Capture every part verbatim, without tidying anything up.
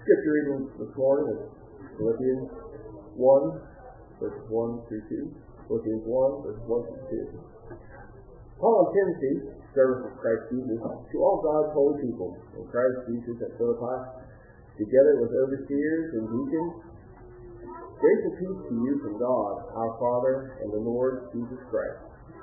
Scripture reading this morning is Philippians one, verses one through two. Philippians one, verses one through two. Paul and Timothy, servants of Christ Jesus, to all God's holy people in Christ Jesus at Philippi, together with overseers and deacons, grace and peace to you from God, our Father, and the Lord Jesus Christ.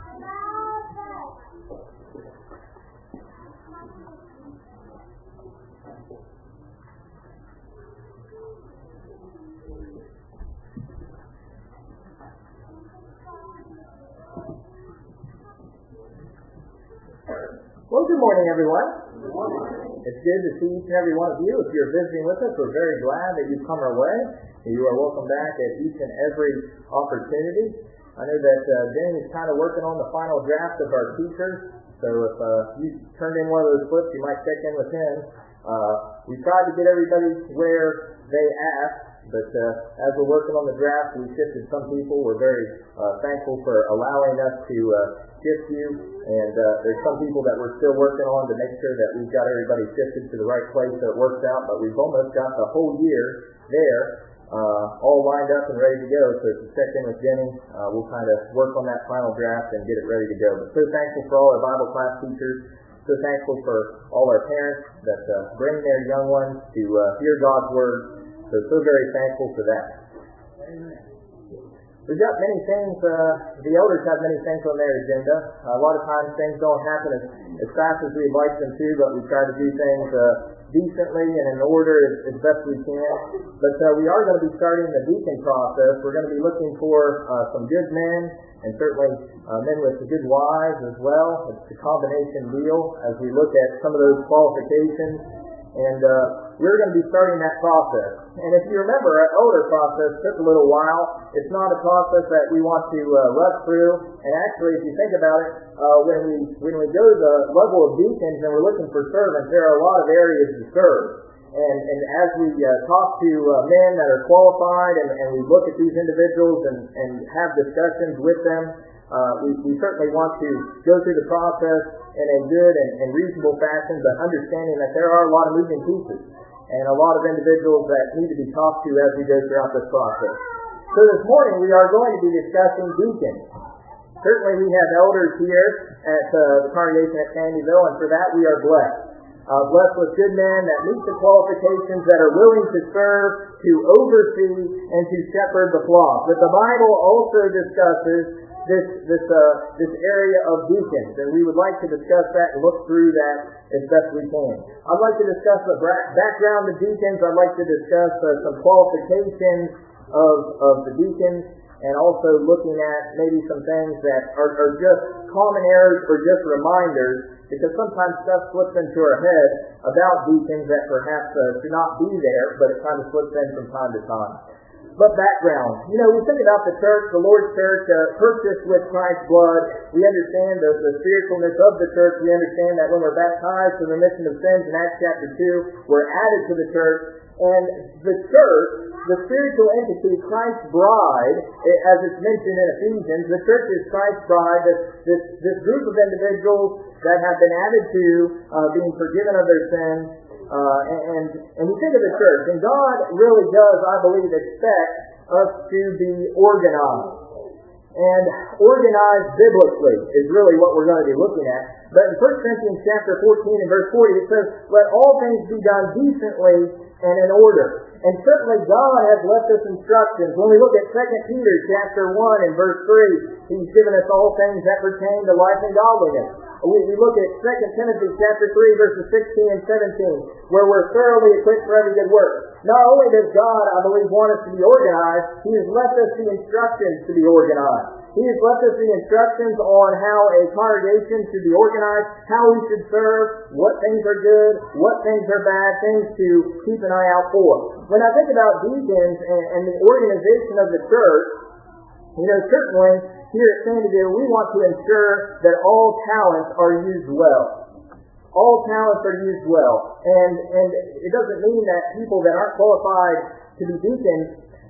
Well, good morning, everyone. Good morning. It's good to see each and every one of you. If you're visiting with us, we're very glad that you've come our way. You are welcome back at each and every opportunity. I know that uh, Danny is kind of working on the final draft of our teachers, so if uh, you turned in one of those slips, you might check in with him. Uh, we tried to get everybody where they asked, but uh, as we're working on the draft, we shifted some people. We're very uh, thankful for allowing us to uh, shift you, and uh, there's some people that we're still working on to make sure that we've got everybody shifted to the right place so it works out, but we've almost got the whole year there, uh, all lined up and ready to go. So if you check in with Jenny, uh, we'll kind of work on that final draft and get it ready to go. But so thankful for all our Bible class teachers, so thankful for all our parents that uh, bring their young ones to uh, hear God's Word. So, so very thankful for that. Amen. We've got many things, uh, the elders have many things on their agenda. Uh, a lot of times things don't happen as, as fast as we'd like them to, but we try to do things uh, decently and in order as, as best we can. But uh, we are going to be starting the deacon process. We're going to be looking for uh, some good men, and certainly uh, men with good wives as well. It's a combination deal as we look at some of those qualifications. And uh, we're going to be starting that process. And if you remember, our elder process took a little while. It's not a process that we want to uh, rush through. And actually, if you think about it, uh, when we when we go to the level of deacons and we're looking for servants, there are a lot of areas to serve. And, and as we uh, talk to uh, men that are qualified and, and we look at these individuals and, and have discussions with them, uh, we, we certainly want to go through the process in a good and, and reasonable fashion, but understanding that there are a lot of moving pieces and a lot of individuals that need to be talked to as we go throughout this process. So this morning we are going to be discussing deacons. Certainly we have elders here at uh, the congregation at Sandyville, and for that we are blessed. Uh, blessed with good men that meet the qualifications, that are willing to serve, to oversee, and to shepherd the flock. But the Bible also discusses this this uh, this area of deacons, and we would like to discuss that and look through that as best we can. I'd like to discuss the background of deacons. I'd like to discuss uh, some qualifications of of the deacons, and also looking at maybe some things that are, are just common errors or just reminders, because sometimes stuff slips into our head about deacons that perhaps uh, should not be there, but it kind of slips in from time to time. But background. You know, we think about the church, the Lord's church, uh, purchased with Christ's blood. We understand the, the spiritualness of the church. We understand that when we're baptized for the remission of sins in Acts chapter two, we're added to the church. And the church, the spiritual entity, Christ's bride, as it's mentioned in Ephesians, the church is Christ's bride, this, this, this group of individuals that have been added to uh, being forgiven of their sins. Uh, and, and we think of the church, and God really does, I believe, expect us to be organized. And organized biblically is really what we're going to be looking at. But in First Corinthians chapter fourteen and verse forty, it says, "Let all things be done decently and in order." And certainly God has left us instructions. When we look at Second Peter chapter one and verse three, He's given us all things that pertain to life and godliness. We, we look at Second Timothy chapter three, verses sixteen and seventeen, where we're thoroughly equipped for every good work. Not only does God, I believe, want us to be organized, He has left us the instructions to be organized. He has left us the instructions on how a congregation should be organized, how we should serve, what things are good, what things are bad, things to keep an eye out for. When I think about deacons and, and the organization of the church, you know, certainly here at Sandyville, we want to ensure that all talents are used well. All talents are used well. And, and it doesn't mean that people that aren't qualified to be deacons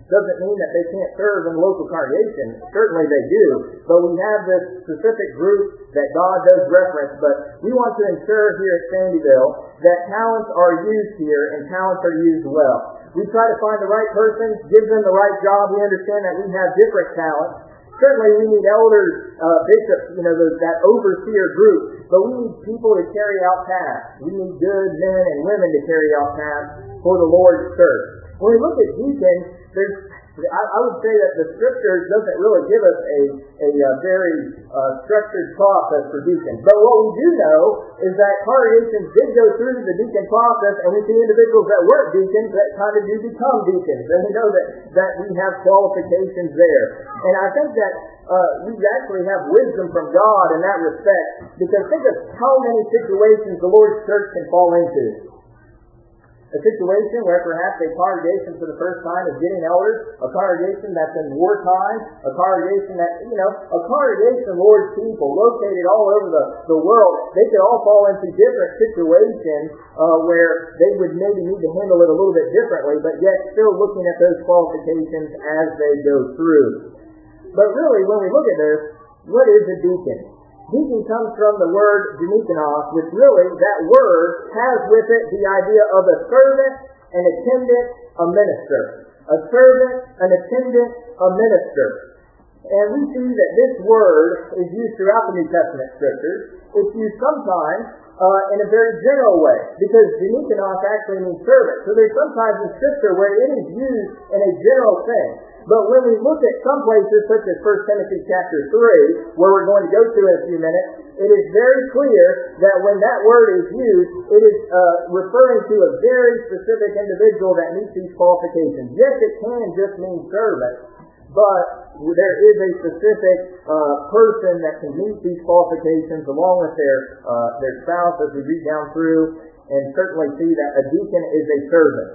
doesn't mean that they can't serve in the local congregation. Certainly they do. But we have this specific group that God does reference. But we want to ensure here at Sandyville that talents are used here and talents are used well. We try to find the right person, give them the right job. We understand that we have different talents. Certainly we need elders, uh, bishops, you know, those, that overseer group. But we need people to carry out tasks. We need good men and women to carry out tasks for the Lord's church. When we look at deacons, there's, I, I would say that the Scripture doesn't really give us a, a, a very uh, structured process for deacons. But what we do know is that congregations did go through the deacon process, and we see individuals that weren't deacons that kind of do become deacons. And we know that, that we have qualifications there. And I think that uh, we actually have wisdom from God in that respect, because think of how many situations the Lord's church can fall into. A situation where perhaps a congregation for the first time is getting elders, a congregation that's in wartime, a congregation that, you know, a congregation of Lord's people located all over the, the world, they could all fall into different situations uh, where they would maybe need to handle it a little bit differently, but yet still looking at those qualifications as they go through. But really, when we look at this, what is a deacon? Deacon comes from the word diakonos, which really, that word has with it the idea of a servant, an attendant, a minister. A servant, an attendant, a minister. And we see that this word is used throughout the New Testament Scriptures. It's used sometimes uh, in a very general way, because diakonos actually means servant. So there's sometimes in Scripture where it is used in a general sense. But when we look at some places, such as First Timothy chapter three, where we're going to go to in a few minutes, it is very clear that when that word is used, it is uh, referring to a very specific individual that meets these qualifications. Yes, it can just mean servant, but there is a specific uh, person that can meet these qualifications along with their uh, their spouse, as we read down through, and certainly see that a deacon is a servant.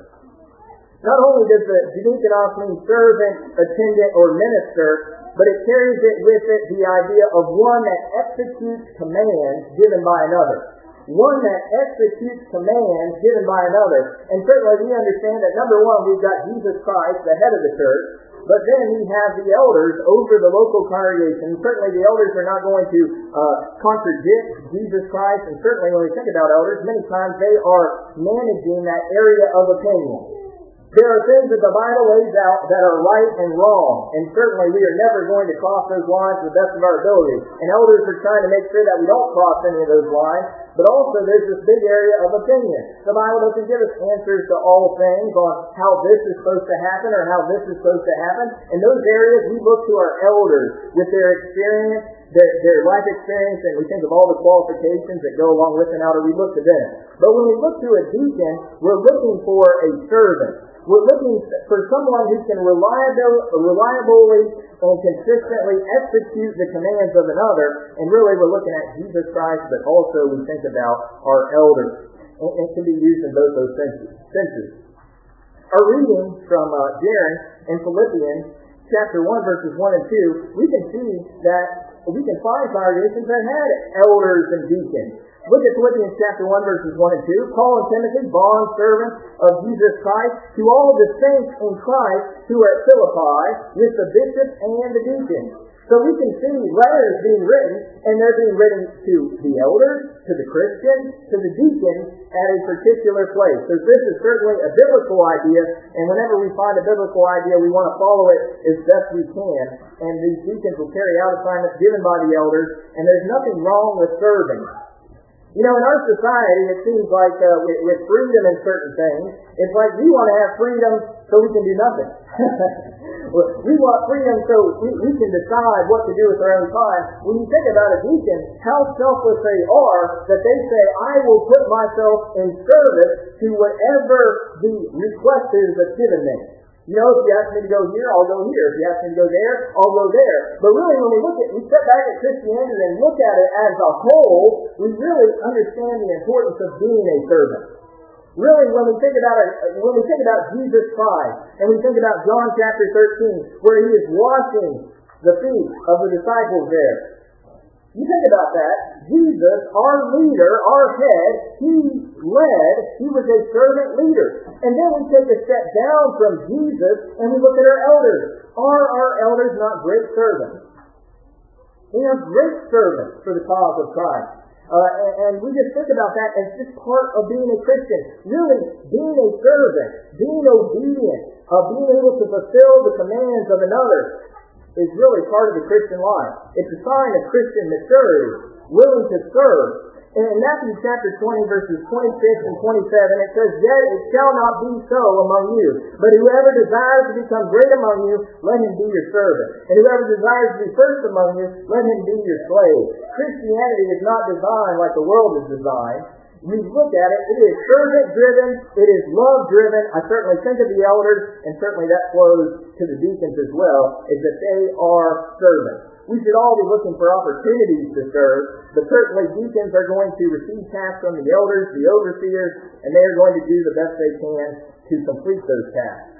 Not only does the diakonos mean servant, attendant, or minister, but it carries it with it the idea of one that executes commands given by another. One that executes commands given by another. And certainly we understand that, number one, we've got Jesus Christ, the head of the church, but then we have the elders over the local congregation. Certainly the elders are not going to uh, contradict Jesus Christ, and certainly when we think about elders, many times they are managing that area of opinion. There are things that the Bible lays out that are right and wrong, and certainly we are never going to cross those lines to the best of our ability. And elders are trying to make sure that we don't cross any of those lines, but also there's this big area of opinion. The Bible doesn't give us answers to all things on how this is supposed to happen or how this is supposed to happen. In those areas, we look to our elders with their experience, their, their life experience, and we think of all the qualifications that go along with an elder. We look to them. But when we look to a deacon, we're looking for a servant. We're looking for someone who can reliably, reliably and consistently execute the commands of another. And really we're looking at Jesus Christ, but also we think about our elders. And it can be used in both those senses. Our reading from uh, Jaron in Philippians chapter one, verses one and two, we can see that we can find congregations that had elders and deacons. Look at Philippians chapter one, verses one and two. Paul and Timothy, bond servants of Jesus Christ, to all the saints in Christ who are at Philippi, with the bishops and the deacons. So we can see letters being written, and they're being written to the elders, to the Christians, to the deacons at a particular place. So this is certainly a biblical idea, and whenever we find a biblical idea, we want to follow it as best we can. And these deacons will carry out assignments given by the elders, and there's nothing wrong with serving. You know, in our society, it seems like uh, with, with freedom in certain things, it's like we want to have freedom so we can do nothing. We want freedom so we, we can decide what to do with our own time. When you think about a deacon, how selfless they are that they say, I will put myself in service to whatever the request is that's given me. You know, if you ask me to go here, I'll go here. If you ask me to go there, I'll go there. But really, when we look at, we step back at Christianity and look at it as a whole, we really understand the importance of being a servant. Really, when we think about it, when we think about Jesus Christ, and we think about John chapter thirteen, where he is washing the feet of the disciples there. You think about that. Jesus, our leader, our head, he led, he was a servant leader. And then we take a step down from Jesus and we look at our elders. Are our elders not great servants? They are great servants for the cause of Christ. Uh, and, and we just think about that as just part of being a Christian. Really, being a servant, being obedient, uh, being able to fulfill the commands of another is really part of the Christian life. It's a sign of Christian maturity, willing to serve. And in Matthew chapter twenty, verses twenty-six and twenty-seven, it says, "Yet it shall not be so among you. But whoever desires to become great among you, let him be your servant. And whoever desires to be first among you, let him be your slave." Christianity is not designed like the world is designed. We look at it, it is servant-driven, it is love-driven. I certainly think of the elders, and certainly that flows to the deacons as well, is that they are servants. We should all be looking for opportunities to serve, but certainly deacons are going to receive tasks from the elders, the overseers, and they are going to do the best they can to complete those tasks.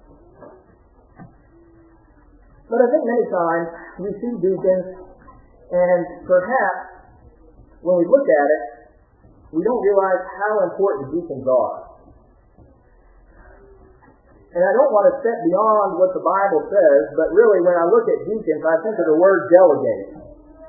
But I think many times we see deacons, and perhaps when we look at it, we don't realize how important deacons are. And I don't want to step beyond what the Bible says, but really when I look at deacons, I think of the word delegate.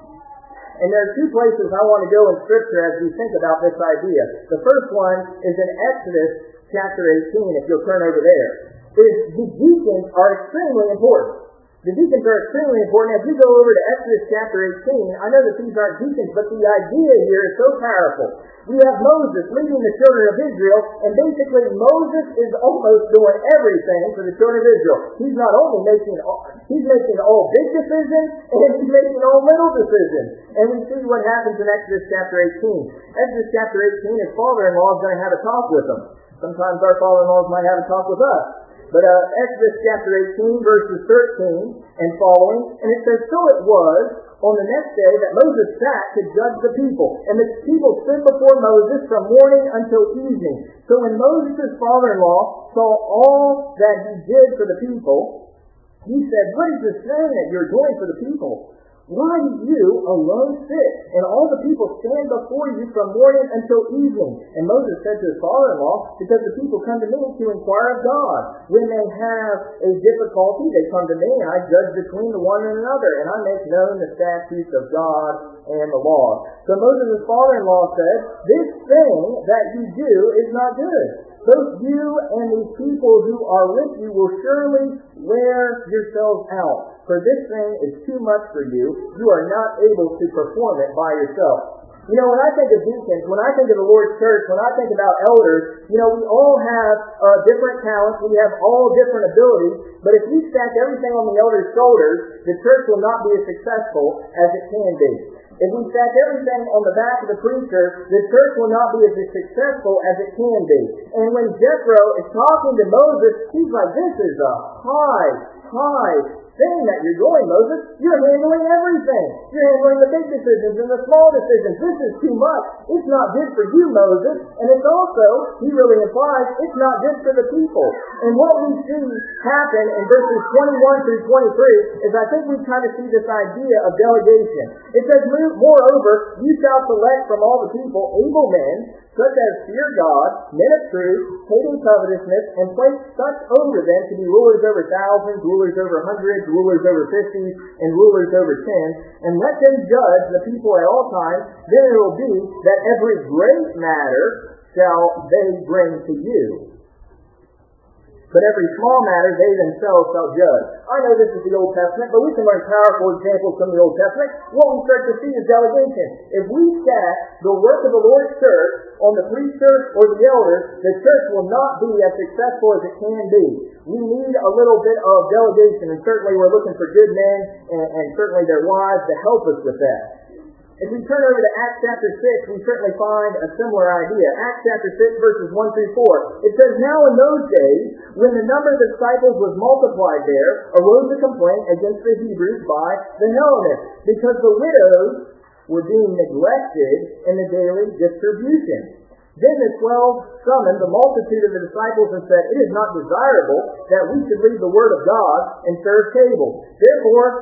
And there are two places I want to go in Scripture as we think about this idea. The first one is in Exodus chapter eighteen, if you'll turn over there. Is the deacons are extremely important. The deacons are extremely important. As you go over to Exodus chapter eighteen, I know that these aren't deacons, but the idea here is so powerful. We have Moses leading the children of Israel, and basically Moses is almost doing everything for the children of Israel. He's not only making all, he's making all big decisions, and he's making all little decisions. And we see what happens in Exodus chapter eighteen. Exodus chapter eighteen, his father-in-law is going to have a talk with him. Sometimes our father-in-laws might have a talk with us. But uh, Exodus chapter eighteen, verses thirteen and following, and it says, "So it was on the next day that Moses sat to judge the people, and the people stood before Moses from morning until evening. So when Moses' father-in-law saw all that he did for the people, he said, 'What is this thing that you're doing for the people? Why do you alone sit, and all the people stand before you from morning until evening?' And Moses said to his father-in-law, 'Because the people come to me to inquire of God. When they have a difficulty, they come to me, and I judge between the one and another, and I make known the statutes of God and the law.' So Moses' father-in-law said, 'This thing that you do is not good. Both you and these people who are with you will surely wear yourselves out. For this thing is too much for you. You are not able to perform it by yourself.'" You know, when I think of deacons, when I think of the Lord's church, when I think about elders, you know, we all have uh, different talents. We have all different abilities. But if we stack everything on the elders' shoulders, the church will not be as successful as it can be. If we stack everything on the back of the preacher, the church will not be as successful as it can be. And when Jethro is talking to Moses, he's like, "This is a high, high thing that you're doing, Moses. You're handling everything. You're handling the big decisions and the small decisions. This is too much. It's not good for you, Moses. And it's also," he really implies, "it's not good for the people." And what we see happen in verses twenty-one through twenty-three is I think we kind of see this idea of delegation. It says, "Moreover, you shall select from all the people able men, such as fear God, men of truth, hating covetousness, and place such over them to be rulers over thousands, rulers over hundreds, rulers over fifties, and rulers over tens, and let them judge the people at all times. Then it will be that every great matter shall they bring to you. But every small matter they themselves shall judge." I know this is the Old Testament, but we can learn powerful examples from the Old Testament. What we start to see is delegation. If we stack the work of the Lord's church on the preacher or the elders, the church will not be as successful as it can be. We need a little bit of delegation, and certainly we're looking for good men and, and certainly their wives to help us with that. If we turn over to Acts chapter six, we certainly find a similar idea. Acts chapter six, verses one through four. It says, "Now in those days, when the number of the disciples was multiplied there, arose a complaint against the Hebrews by the Hellenists, because the widows were being neglected in the daily distribution. Then the twelve summoned the multitude of the disciples and said, 'It is not desirable that we should leave the word of God and serve tables. Therefore,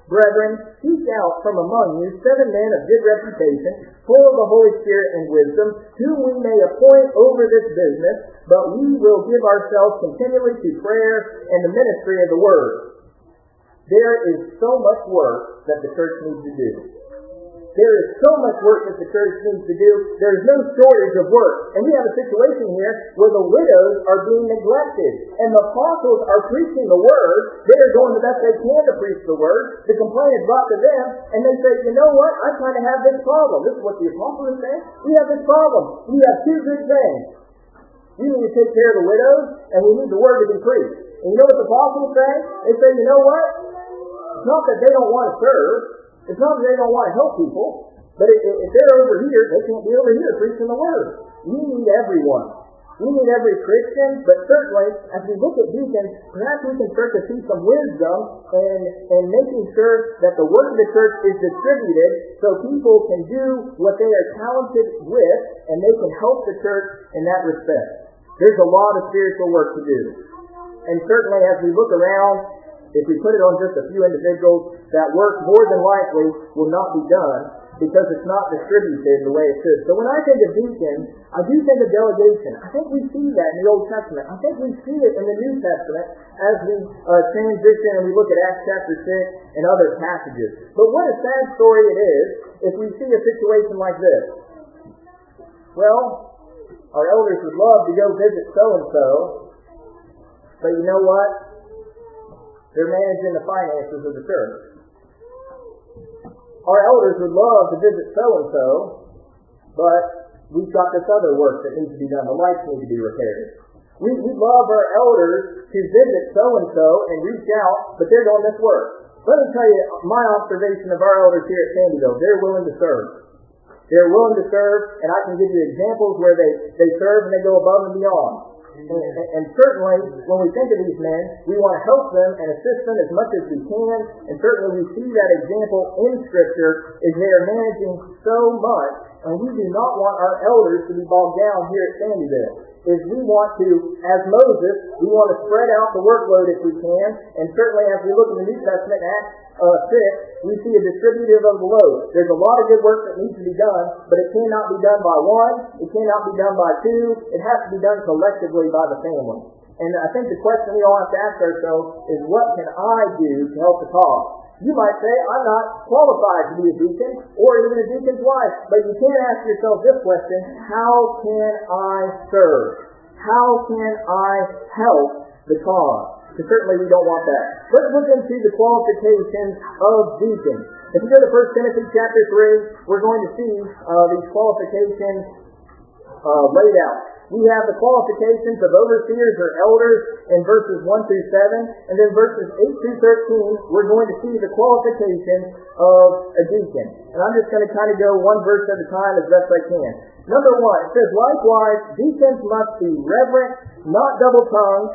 Brethren, seek out from among you seven men of good reputation, full of the Holy Spirit and wisdom, whom we may appoint over this business, but we will give ourselves continually to prayer and the ministry of the Word. There is so much work that the church needs to do. There is so much work that the church needs to do. There is no shortage of work. And we have a situation here where the widows are being neglected. And the apostles are preaching the Word. They are doing the best they can to preach the Word. The complaint is brought to them. And they say, you know what? I'm trying to have this problem. This is what the apostles are saying. We have this problem. We have two good things. We need to take care of the widows, and we need the Word to be preached. And you know what the apostles say? They say, you know what? It's not that they don't want to serve. It's not that they don't want to help people, but if, if they're over here, they can't be over here preaching the Word. We need everyone. We need every Christian, but certainly, as we look at deacons, perhaps we can start to see some wisdom in, in making sure that the work of the church is distributed so people can do what they are talented with, and they can help the church in that respect. There's a lot of spiritual work to do. And certainly, as we look around, if we put it on just a few individuals, that work more than likely will not be done because it's not distributed the way it should. So when I think of deacons, I do think of delegation. I think we see that in the Old Testament. I think we see it in the New Testament as we uh, transition and we look at Acts chapter six and other passages. But what a sad story it is if we see a situation like this. Well, our elders would love to go visit so-and-so, but you know what? They're managing the finances of the church. Our elders would love to visit so-and-so, but we've got this other work that needs to be done. The lights need to be repaired. We, we love our elders to visit so-and-so and reach out, but they're doing this work. Let me tell you my observation of our elders here at Sandyville. They're willing to serve. They're willing to serve, and I can give you examples where they, they serve and they go above and beyond. And, and certainly, when we think of these men, we want to help them and assist them as much as we can. And certainly we see that example in Scripture as they are managing so much. And we do not want our elders to be bogged down here at Sandyville. Is we want to, as Moses, we want to spread out the workload if we can. And certainly as we look in the New Testament, Acts uh, six, we see a distributive of the load. There's a lot of good work that needs to be done, but it cannot be done by one. It cannot be done by two. It has to be done collectively by the family. And I think the question we all have to ask ourselves is, what can I do to help the cause? You might say, I'm not qualified to be a deacon or even a deacon's wife. But you can't ask yourself this question, how can I serve? How can I help the cause? Because certainly we don't want that. Let's look into the qualifications of deacons. If you go to First Timothy chapter three, we're going to see uh, these qualifications uh, laid out. We have the qualifications of overseers or elders in verses one through seven, and then verses eight through thirteen, we're going to see the qualifications of a deacon. And I'm just going to kind of go one verse at a time as best I can. Number one, it says, likewise, deacons must be reverent, not double-tongued,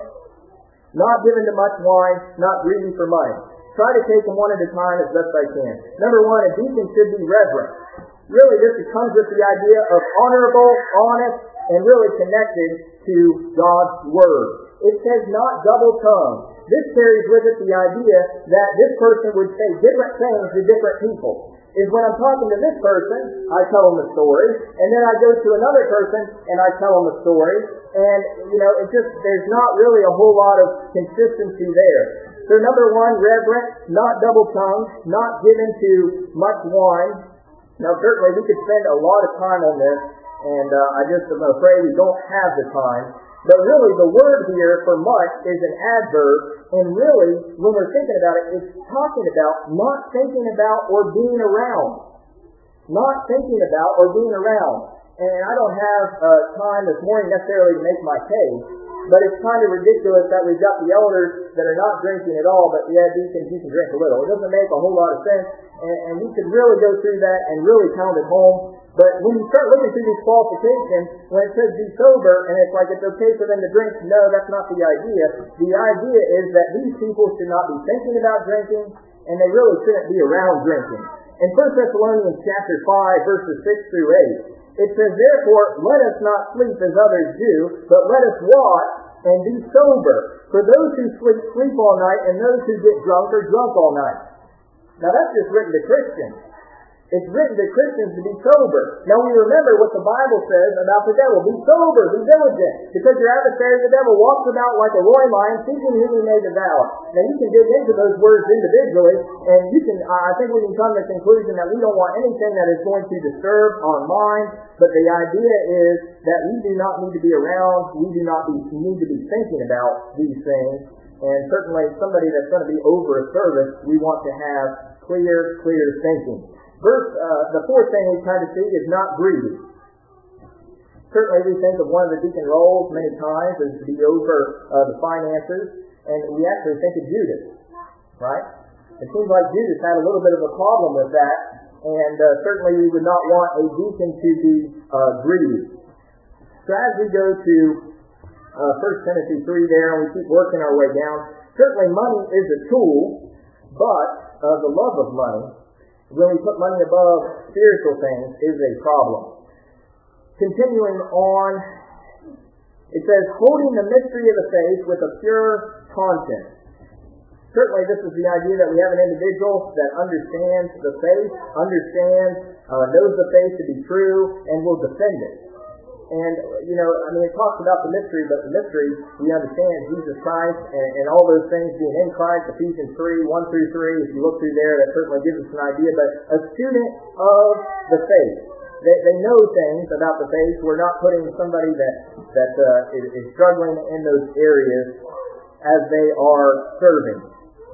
not given to much wine, not greedy for money. Try to take them one at a time as best I can. Number one, a deacon should be reverent. Really, this comes with the idea of honorable, honest, and really connected to God's Word. It says not double-tongued. This carries with it the idea that this person would say different things to different people. Is when I'm talking to this person, I tell them the story, and then I go to another person and I tell them the story, and, you know, it just, there's not really a whole lot of consistency there. So number one, reverent, not double-tongued, not given to much wine. Now certainly we could spend a lot of time on this, and uh, I just am afraid we don't have the time. But really, the word here for much is an adverb, and really, when we're thinking about it, it's talking about not thinking about or being around. Not thinking about or being around. And I don't have uh, time this morning necessarily to make my case, but it's kind of ridiculous that we've got the elders that are not drinking at all, but yeah, deacons, you can drink a little. It doesn't make a whole lot of sense, and, and we could really go through that and really pound it home. But when you start looking through these qualifications, when it says be sober, and it's like it's okay for them to drink, no, that's not the idea. The idea is that these people should not be thinking about drinking, and they really shouldn't be around drinking. In First Thessalonians chapter five, verses six through eight, it says, therefore, let us not sleep as others do, but let us watch and be sober. For those who sleep, sleep all night, and those who get drunk are drunk all night. Now that's just written to Christians. It's written to Christians to be sober. Now we remember what the Bible says about the devil. Be sober, be diligent, because your adversary, the devil, walks about like a roaring lion, seeking whom he may devour. Now you can dig into those words individually, and you can. Uh, I think we can come to the conclusion that we don't want anything that is going to disturb our mind. But the idea is that we do not need to be around. We do not be, need to be thinking about these things. And certainly, somebody that's going to be over a service, we want to have clear, clear thinking. Verse, uh, the fourth thing we try to see is not greedy. Certainly we think of one of the deacon roles many times as to be over uh, the finances, and we actually think of Judas, right? It seems like Judas had a little bit of a problem with that, and uh, certainly we would not want a deacon to be uh, greedy. So as we go to uh, First Timothy three there, and we keep working our way down, certainly money is a tool, but uh, the love of money, when we put money above spiritual things, is a problem. Continuing on, it says, holding the mystery of the faith with a pure conscience. Certainly this is the idea that we have an individual that understands the faith, understands, uh, knows the faith to be true, and will defend it. And, you know, I mean, it talks about the mystery, but the mystery, we understand Jesus Christ and, and all those things being in Christ, Ephesians three, one through three. If you look through there, that certainly gives us an idea. But a student of the faith, they, they know things about the faith. We're not putting somebody that, that uh, is, is struggling in those areas as they are serving.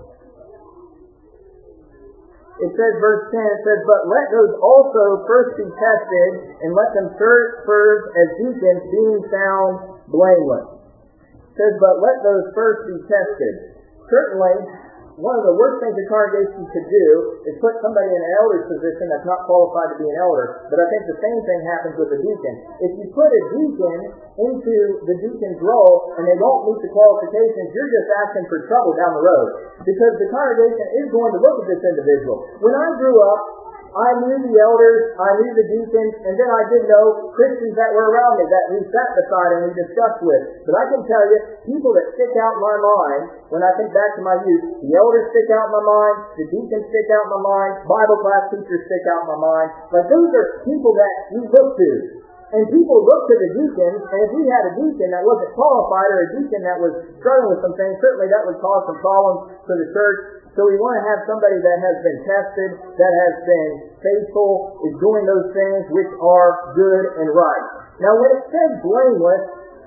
It says, verse ten, it says, but let those also first be tested, and let them serve as deacons, being found blameless. It says, but let those first be tested. Certainly, one of the worst things a congregation could do is put somebody in an elder's position that's not qualified to be an elder, but I think the same thing happens with a deacon. If you put a deacon into the deacon's role and they don't meet the qualifications, you're just asking for trouble down the road, because the congregation is going to look at this individual. When I grew up, I knew the elders, I knew the deacons, and then I did know Christians that were around me that we sat beside and we discussed with. But I can tell you, people that stick out in my mind, when I think back to my youth, the elders stick out in my mind, the deacons stick out in my mind, Bible class teachers stick out in my mind. But those are people that we look to. And people look to the deacons, and if we had a deacon that wasn't qualified or a deacon that was struggling with some things, certainly that would cause some problems for the church. So we want to have somebody that has been tested, that has been faithful, is doing those things which are good and right. Now when it says blameless,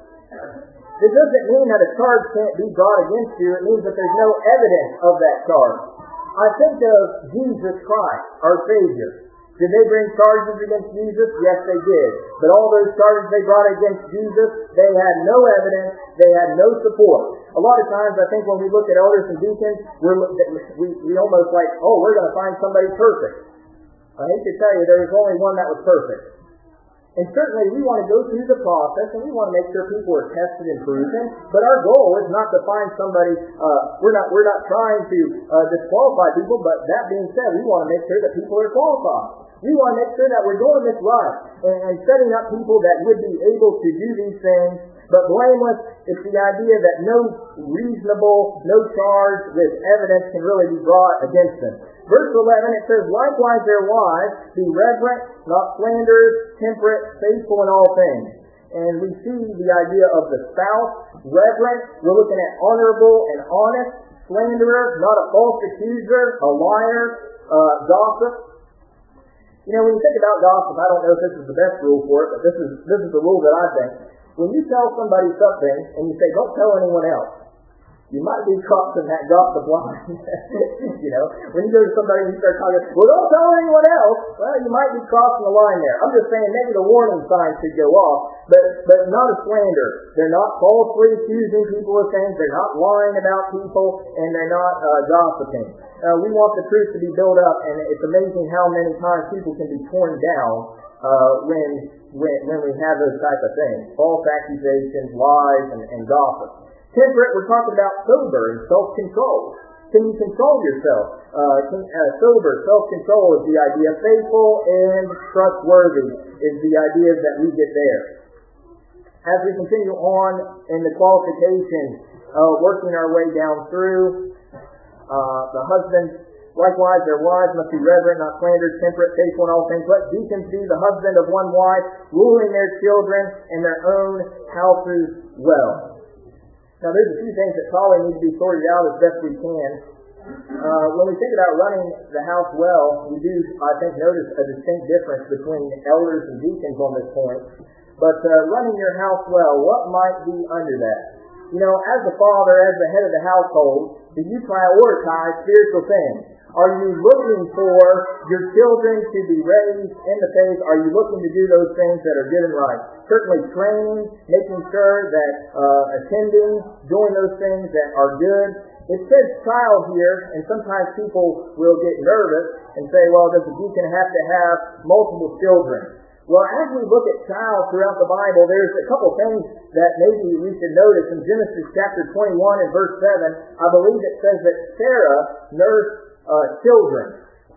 it doesn't mean that a charge can't be brought against you. It means that there's no evidence of that charge. I think of Jesus Christ, our Savior. Did they bring charges against Jesus? Yes, they did. But all those charges they brought against Jesus, they had no evidence, they had no support. A lot of times, I think when we look at elders and deacons, we're, we, we almost like, oh, we're going to find somebody perfect. I hate to tell you, there was only one that was perfect. And certainly we want to go through the process and we want to make sure people are tested and proven. But our goal is not to find somebody, uh, we're not we're not trying to uh, disqualify people, but that being said, we want to make sure that people are qualified. We want to make sure that we're doing this right and, and setting up people that would be able to do these things. But blameless, it's the idea that no reasonable, no charge with evidence can really be brought against them. Verse eleven, it says, likewise their wives, be reverent, not slanderers, temperate, faithful in all things. And we see the idea of the spouse, reverent, we're looking at honorable and honest, slanderer, not a false accuser, a liar, uh, gossip. You know, when you think about gossip, I don't know if this is the best rule for it, but this is this is the rule that I think. When you tell somebody something and you say, don't tell anyone else, you might be caught in that gossip line. You know, when you go to somebody and you start talking, well, don't tell anyone else, well, you might be crossing the line there. I'm just saying maybe the warning sign should go off, but but not a slander. They're not falsely accusing people of things. They're not lying about people, and they're not uh, gossiping. Uh, we want the truth to be built up, and it's amazing how many times people can be torn down uh, when, when when we have those type of things. False accusations, lies, and, and gossip. Temperate, we're talking about sober and self-control. Can you control yourself? Uh, can, uh, sober, self-control is the idea. Faithful and trustworthy is the idea that we get there. As we continue on in the qualifications, uh, working our way down through, uh, the husband Likewise, their wives must be reverent, not slanderous, temperate, faithful in all things. Let deacons be the husband of one wife, ruling their children and their own houses well. Now, there's a few things that probably need to be sorted out as best we can. Uh, when we think about running the house well, we do, I think, notice a distinct difference between elders and deacons on this point. But uh, running your house well, what might be under that? You know, as the father, as the head of the household, do you prioritize spiritual things? Are you looking for your children to be raised in the faith? Are you looking to do those things that are good and right? Certainly training, making sure that uh, attending, doing those things that are good. It says child here, and sometimes people will get nervous and say, well, does the deacon have to have multiple children? Well, as we look at child throughout the Bible, there's a couple things that maybe we should notice. In Genesis chapter twenty-one and verse seven, I believe it says that Sarah nursed uh, children.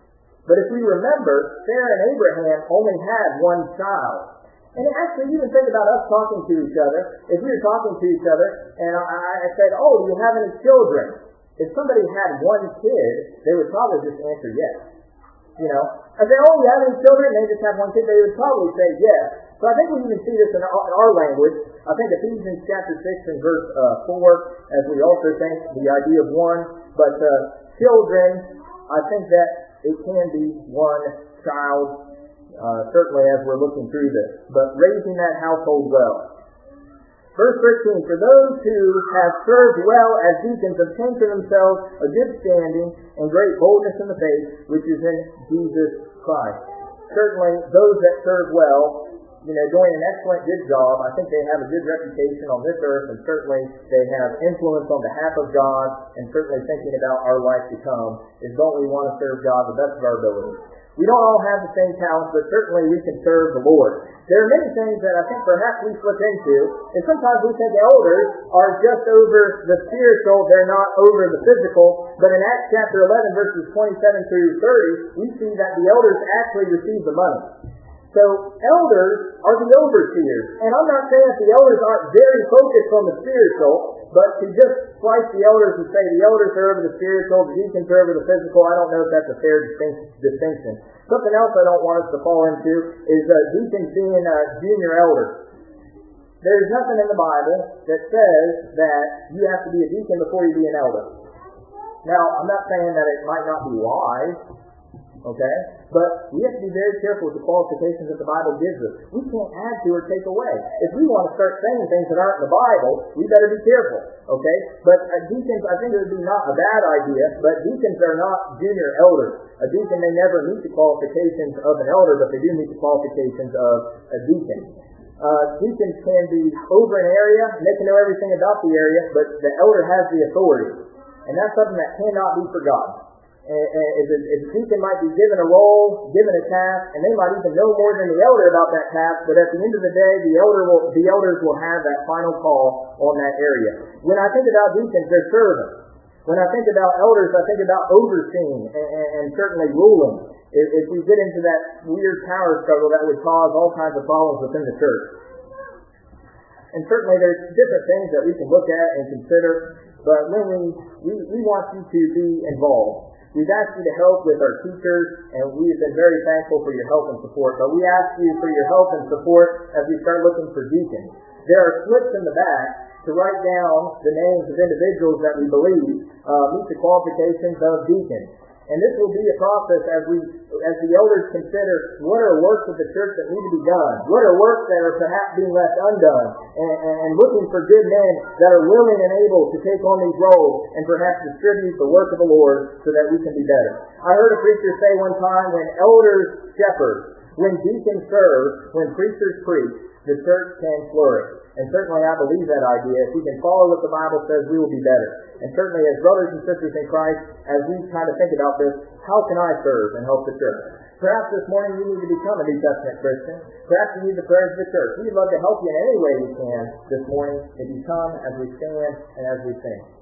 But if we remember, Sarah and Abraham only had one child. And actually, even think about us talking to each other. If we were talking to each other, and I, I said, oh, do you have any children? If somebody had one kid, they would probably just answer yes. You know, I say, oh, you have any children? And they just have one kid. They would probably say yes. So I think we even see this in our, in our language. I think Ephesians chapter six and verse uh, four, as we also think the idea of one. But uh, children, I think that it can be one child, uh, certainly as we're looking through this. But raising that household well. Verse thirteen, for those who have served well as deacons obtain for themselves a good standing and great boldness in the faith, which is in Jesus Christ. Certainly, those that serve well, you know, doing an excellent good job, I think they have a good reputation on this earth, and certainly they have influence on behalf of God, and certainly thinking about our life to come, is don't we want to serve God the best of our ability. We don't all have the same talents, but certainly we can serve the Lord. There are many things that I think perhaps we slip into, and sometimes we think elders are just over the spiritual, they're not over the physical. But in Acts chapter eleven, verses twenty-seven through thirty, we see that the elders actually receive the money. So elders are the overseers. And I'm not saying that the elders aren't very focused on the spiritual, but to just slice the elders and say the elders are over the spiritual, the deacons are over the physical, I don't know if that's a fair distinction. Something else I don't want us to fall into is uh, deacons being uh, junior elders. There's nothing in the Bible that says that you have to be a deacon before you be an elder. Now, I'm not saying that it might not be wise, okay? But we have to be very careful with the qualifications that the Bible gives us. We can't add to or take away. If we want to start saying things that aren't in the Bible, we better be careful, okay? But uh, deacons, I think it would be not a bad idea, but deacons are not junior elders. A deacon may never meet the qualifications of an elder, but they do meet the qualifications of a deacon. Uh, deacons can be over an area, and they can know everything about the area, but the elder has the authority. And that's something that cannot be forgotten. If a deacon might be given a role, given a task, and they might even know more than the elder about that task, but at the end of the day, the elder will, the elders will have that final call on that area. When I think about deacons, they're servants. When I think about elders, I think about overseeing and, and, and certainly ruling. If, if we get into that weird power struggle, that would cause all kinds of problems within the church. And certainly there's different things that we can look at and consider, but when we, we, we want you to be involved. We've asked you to help with our teachers, and we have been very thankful for your help and support. But we ask you for your help and support as we start looking for deacons. There are slips in the back to write down the names of individuals that we believe uh, meet the qualifications of deacons. And this will be a process as we, as the elders consider what are works of the church that need to be done, what are works that are perhaps being left undone, and, and looking for good men that are willing and able to take on these roles and perhaps distribute the work of the Lord so that we can be better. I heard a preacher say one time, when elders shepherd, when deacons serve, when preachers preach, the church can flourish. And certainly I believe that idea. If we can follow what the Bible says, we will be better. And certainly as brothers and sisters in Christ, as we kind of think about this, how can I serve and help the church? Perhaps this morning you need to become a New Testament Christian. Perhaps you need the prayers of the church. We'd love to help you in any way we can this morning as you come, as we stand, and as we sing.